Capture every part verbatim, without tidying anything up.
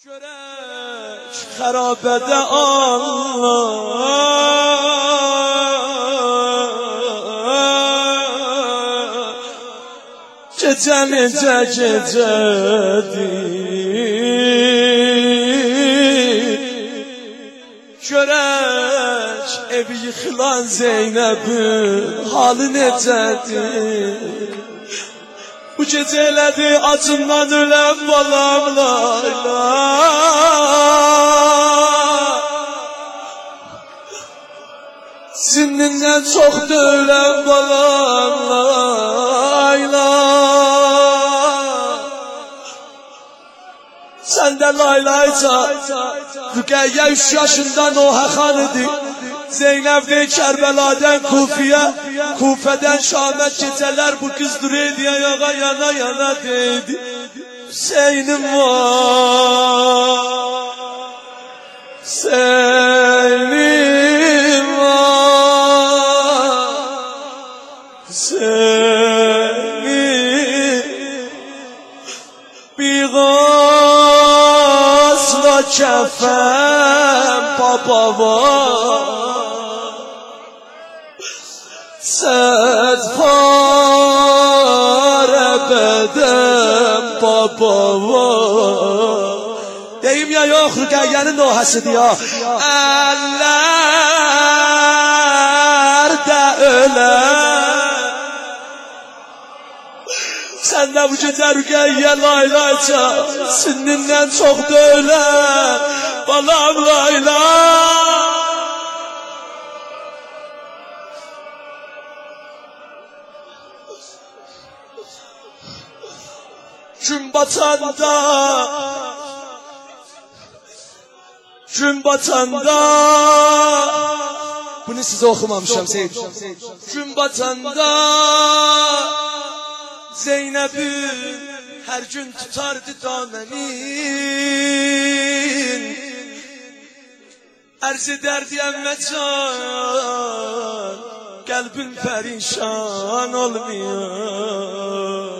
Görək xərabədə Allah Gecə necə gecədir Görək evi yıxılan Zeynəbin halı necədir Bu gecə elədi acından ölən balam Layla Sinnindən çoxdur ölən balam Layla Sən də Laylayca Rüqəyyə üç yaşından o həxan idi Zeynəb dey Kərbəladən Kufiyə Kufədən Şamə gecələr bu qız dureydi ayağa yana yana deydi Hüseynim var Hüseynim var Hüseynim Bir gazla kəfən baba var Səd farə bədəm baba var Deyim ya yox Rüqəyyənin nohəsidir ya Əllər də ölər Sən də bu gecə Rüqəyyə Laylayca Sinnindən çox da ölər Balam Layla Gün batanda Gün batanda Bunu size okumamışam Seyit Gün batanda Zeynəb'in her gün tutardı damenin Ərz ederdi əmməcan Qəlbin perişan olmuyor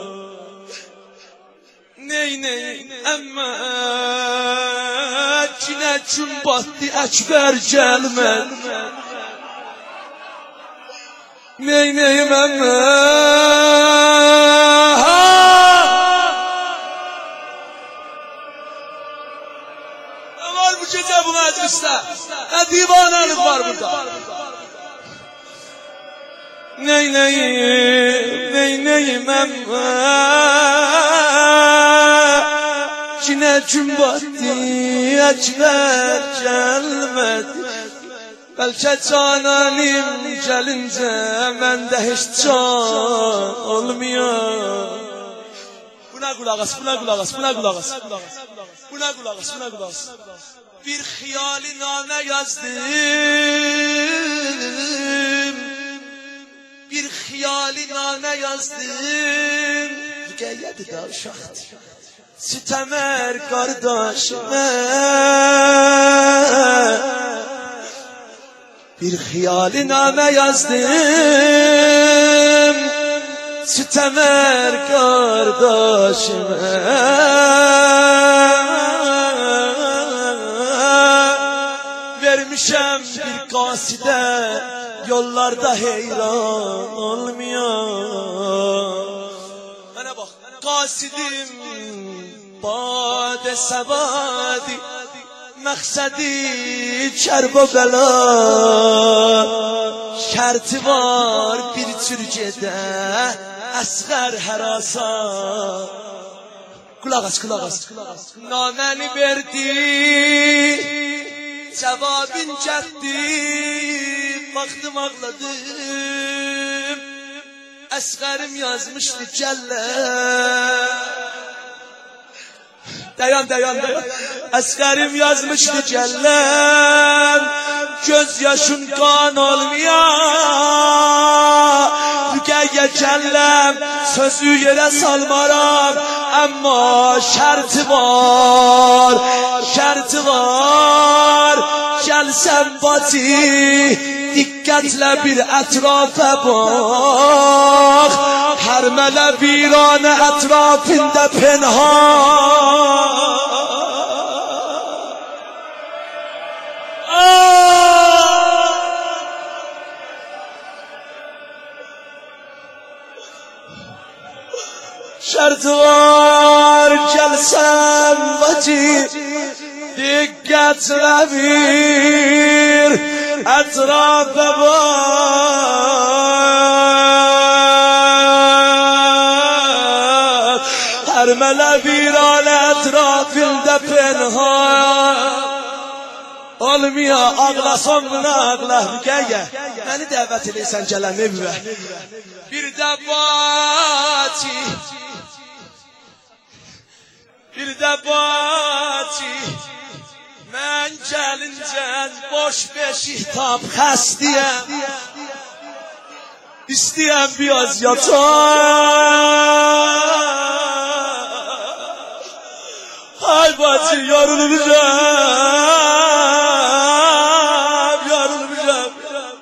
Ney ney əmmə Cinə gün batdı Əkbər gəlmədi Ney ney əmmə Ne var bu gecə bu məclisdə Ne divanəlik var burada Ney ney Ney ney əmmə Cinə gün batdı Əkbər gəlmədi Bəlkə cananim gəlincə Məndə heç can olmuyor Buna qulaq as, buna qulaq as, buna qulaq as Buna qulaq as, buna qulaq as Bir xiyali namə yazdım Bir xiyali namə yazdım Rüqəyyədir da uşaqdır Sitəmər qardaşımə Bir xiyali namə yazdım Sitəmər qardaşımə Vermişəm bir qasidə Yollarda heyran olmuyor Mənə bax Qasidim Badə səvadi Məqsədi Kərbəla Şərti var bir cür gedə Əsğər hərasa Qulaq as, qulaq as Naməni verdi Cavabin gəldi Baxdım ağladım Əsğərim yazmışdı gəllə Dayan dayan dayan Əsqərim yazmışdı gəlləm Göz yaşın qan olmuyor Rüqəyyə gəlləm Sözü yerə salmaram Amma şərti var Şərti var Gəlsən bacı Diqqətlə bir ətrafa bax Hər mələ viranə ətrafında penhan bacı dikkatle bir etrafa bak. Her mele bir an etrafında penha olmuyor, ağla sonuna ağla. Gel gel, beni davet edeysen gelen evime. Bir de bacı, bir de bacı, mən gəlincən boş beşik tap xəstiyəm, istəyəm biraz yataq. Ay bacı, yorulmuşam, yorulmuşam.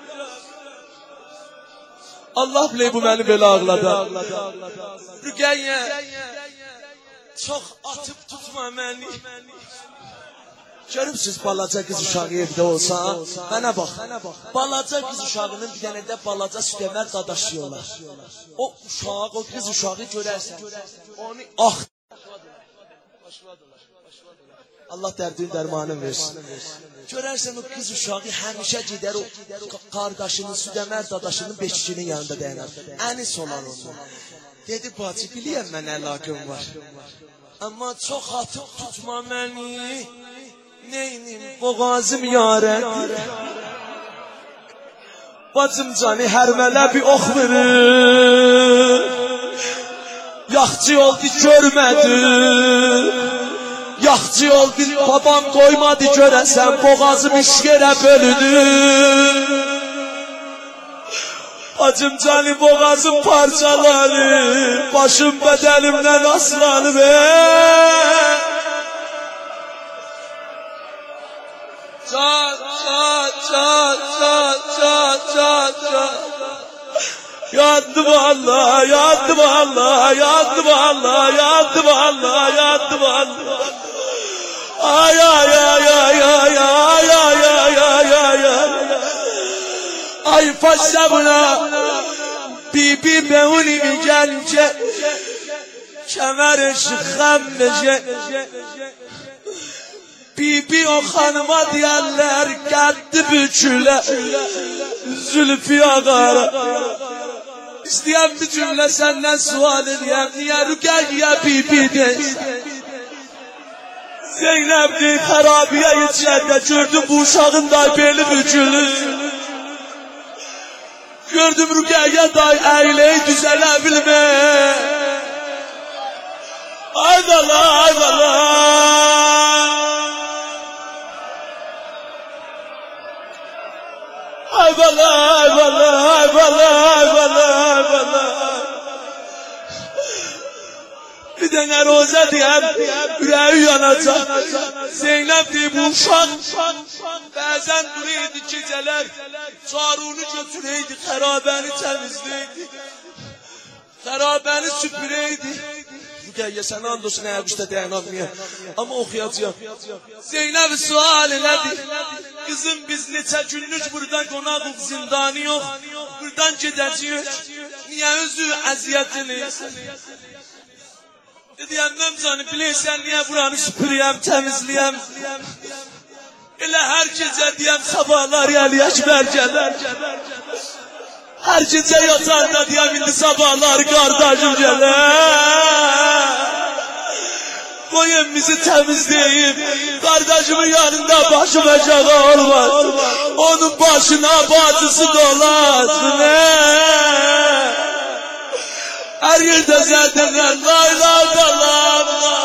Allah bilir bu məni belə ağladı. Rüqəyyə, çox atıb tutma məni. Görübsüz balaca qız uşağı evdə olsa, mənə bax, balaca qız uşağının bir dənə də balaca sütəmər dadaşıyorlar. O uşağı, o qız uşağı görərsən, onu ah. Allah dərdini dərmanın versin. Görərsən o qız uşağı həmişə gedər o qardaşının, südəmər dadaşının beşikinin yanında dayanar. Ənis olan ondan. Dedi, bacı, biliyəm mən əlaqım var. Amma çox atıb tutma məni. Neynim, boğazım yarədir. Bacım canı hər mələ bir ox verir. Yaxçı oldu görmədi. Yaxçı oldu babam qoymadı görəsən. Boğazım işgərə bölüdür. Bacım canı boğazım parçalanır. Başım bədənimdən aslanır. Çat, çat, çat, çat, çat, çat, çat. Yattı vallahi, yattı vallahi, yattı vallahi, yattı vallahi, yattı vallahi. Ay ay ay ay ay ay ay ay ay ay ay. Ay paşa buna bibi beuni mi gelince kemer şıkkam nece. Bibi o hanıma diyenler geldi büküle Zülfü ağara. İsteyen bir cümle senden sual edeyim. Niye Rükeyye bibi de Zeynep'li harabiye içeride gördüm bu uşağın day beli bükülü. Gördüm Rükeyye day eyleyi düzelebilme. Ay bala ay bala. Ay bala, ay bala, ay bala, ay bala, ay bala. Bir dənə rozə deyəm, ürəyi yanacaq. Zeynep deyib, bu uşaq bəzən duraydı gecələr, carunu götürəydi, xərabəni təmizləydi, xərabəni süpürəydi. Rüqəyyə, sən and olsun, əyə quşda dayanamıyam. Amma oxuyacaq. Zeynep sual elədi. Kızım biz neçə günlük buradan qonağıq, zindanı yox. Buradan gedəcəyik. Niyə özü əziyyətiniz? Deyəmməm canı, bilirsən niyə buranı süpürüyəm, təmizləyəm. Elə hər gecə deyəm, sabahlar yəliyək bərgələr. Hər gecə yatanda deyəm, indi sabahlar qardaşım gələr. Koyun bizi temizleyip kardeşimin yanında başım aşağı olmaz. Onun başına bacısı dolaşsın. Her yerde zaten la ilahe illallah.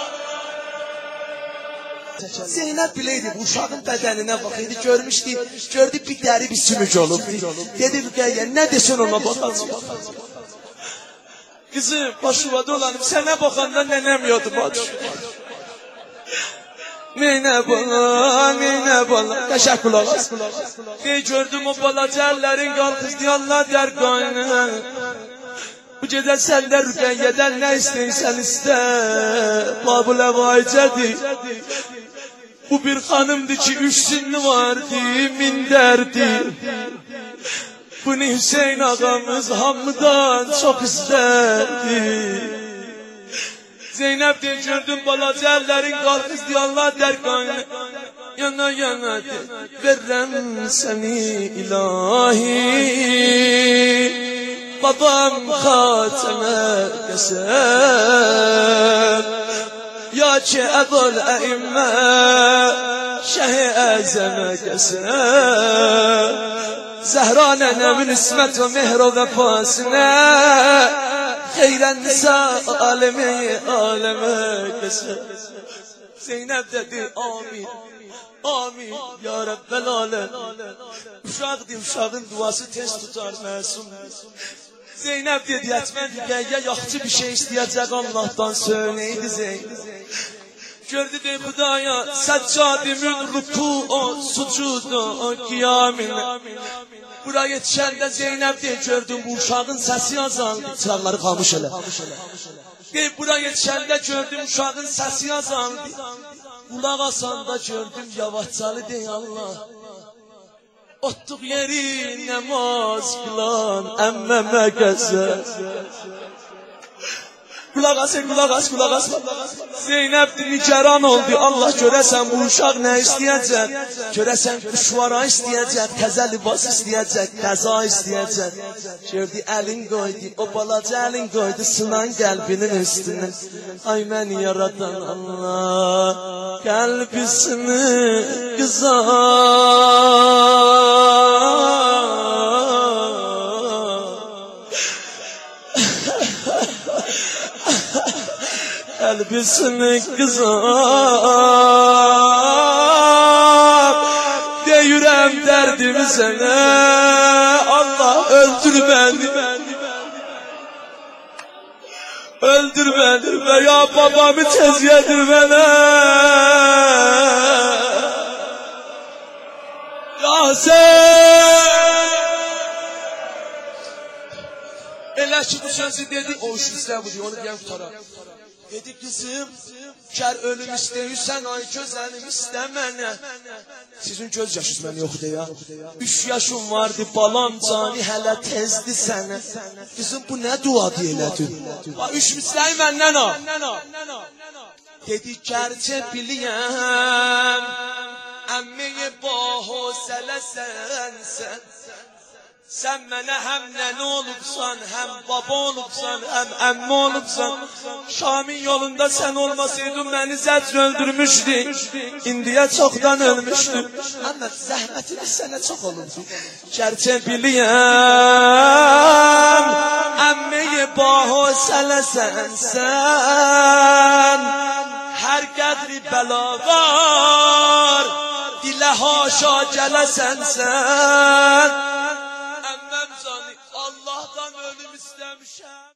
Zeynep bileydi bu uşağın bədəninə baxıydı, görmüşdü, gördü bir dəri bir sümük olub. Dedi Rüqəyyə, nə desin ona baxacaq? Kızım, başıva dolanıp sənə baxanda nənəm yodu bacı. Neynə bala, neynə bala, qəşək qulaq as. Dey gördüm o balaca əllərin qalxızdı, Allah dər qaynı. Bu gecə səndə Rüqəyyədən nə istəyirsən istə. Babul əvaicədir. Bu bir xanımdır ki, üç sinni vardı, min dərdi. Bunu Hüseyin ağamız hamıdan çok isterdi. Zeynep de gördüm balaca ellerin kalkız diyanlar dergahına. Yana yana de verrem seni ilahi. Babam Hateme kesem. Ya ki Ebul E'imme Şeh-i Azeme kesem. Zehra nenemin ismet ve mehr ve vefasına. Xeyren nisa alemi aleme kesem. Zeynep dedi amin. Amin ya Rabbel alem. Uşaqdır, uşağın duası tez tutar məsum. Zeynep dedi etmən digəyə yaxçı bir şey istəyəcək Allah'tan söyleydi Zeynep. Gördü de Xudaya səccadimin ruku o sucudu o qiyamine. Buraya yetişəndə Zeynep de gördüm bu uşağın səsi azaldı. Çıraqları xamış elə. De buraya yetişəndə gördüm uşağın səsi azaldı. Kulaq asanda gördüm yavaşçalı dey Allah. Ottuq yeri namaz kılan emmeme kəsə. Kulaq asın, kulaq as, kulaq as. Zeynep nigaran oldu. Allah görəsən bu uşaq nə istəyəcək? Görəsən kuşvara istəyəcək, təzə libas istəyəcək, qəza istəyəcək. Gördü əlin qoydu, o balaca əlin qoydu sınan qəlbinin üstünə. Ay məni yaradan Allah, qəlbisini qızar. Elbisini kızar de yüreğim derdimi sana. Allah öldür beni, öldür beni veya babamı tez yedir bana. Ya sen elə ki bu sözü dedi o iş istə bu diyor onu diyen kutara. Dedi kızım, kər ölüm istəyirsən, ay gözəlim istəmənə. Sizin göz yaşınız mən yoxdur ya. Üç yaşım vardı, balam cani hələ tezdi sənə. Kızım, bu nə dua deyilədin? Üç misləyi məndən al. Dedi, kərçə biliyəm, əmmiyi baho sələsən sən. Sen mənə həm nənə olubsan, həm baba olubsan, həm əmmi olubsan. Şamin yolunda sen olmasaydın beni zəcr öldürmüşdü. İndiyə çoxdan ölmüşdü. Amma zəhmətiniz sənə çox olubdu. Gerçi biliyəm, əmmiyi baho sələsən sən. Hər qədri bəla var, dilə haşa gələsən sən. Allah'tan ölüm istemişəm.